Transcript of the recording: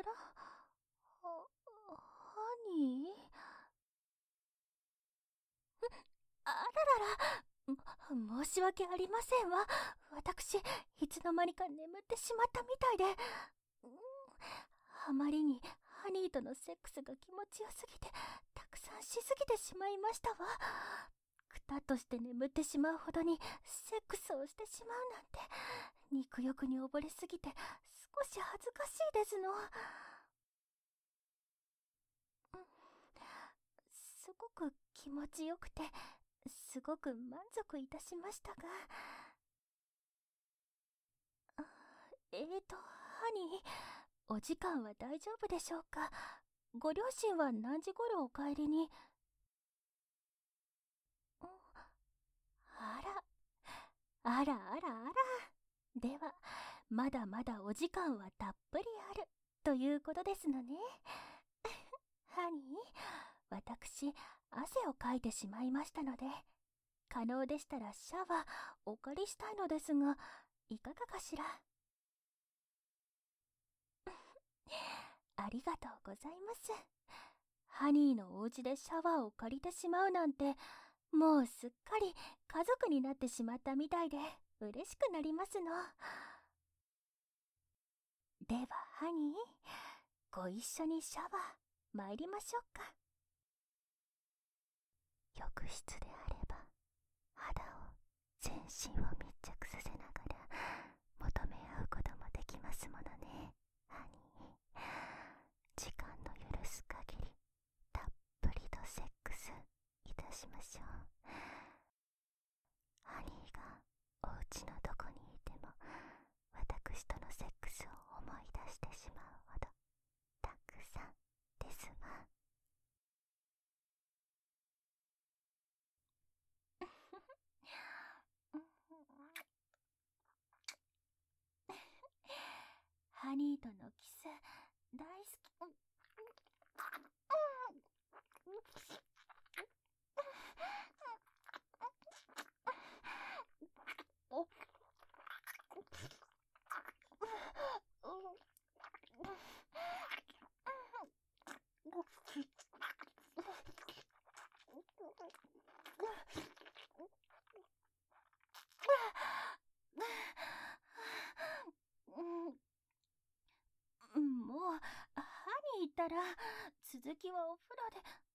ら、ハニー、あららら、申し訳ありませんわ。私、いつの間にか眠ってしまったみたいで。あまりにハニーとのセックスが気持ちよすぎて、たくさんしすぎてしまいましたわ。くたっとして眠ってしまうほどにセックスをしてしまうなんて、肉欲に溺れすぎて少し恥ずかしいですの。すごく気持ちよくて、すごく満足いたしましたが。あハニー、お時間は大丈夫でしょうか？ご両親は何時頃お帰りに？あら、あらあらあら。では、まだまだお時間はたっぷりある、ということですのね。ハニー、私、汗をかいてしまいましたので、可能でしたらシャワーお借りしたいのですが、いかがかしら？ありがとうございます。ハニーのお家でシャワーを借りてしまうなんて、もうすっかり家族になってしまったみたいで嬉しくなりますの。ではハニー、ご一緒にシャワー参りましょうか。浴室であれば肌を全身を密着させながら求め合うこともできますものね。ハニー、時間の許す限りたっぷりとセックスいたしましょう。ハニーがお家のどこにいても私とのセックスを思い出してしまうほどたくさんですわ。ハニーとのキス大好き。もう、歯に行ったら、続きはお風呂で。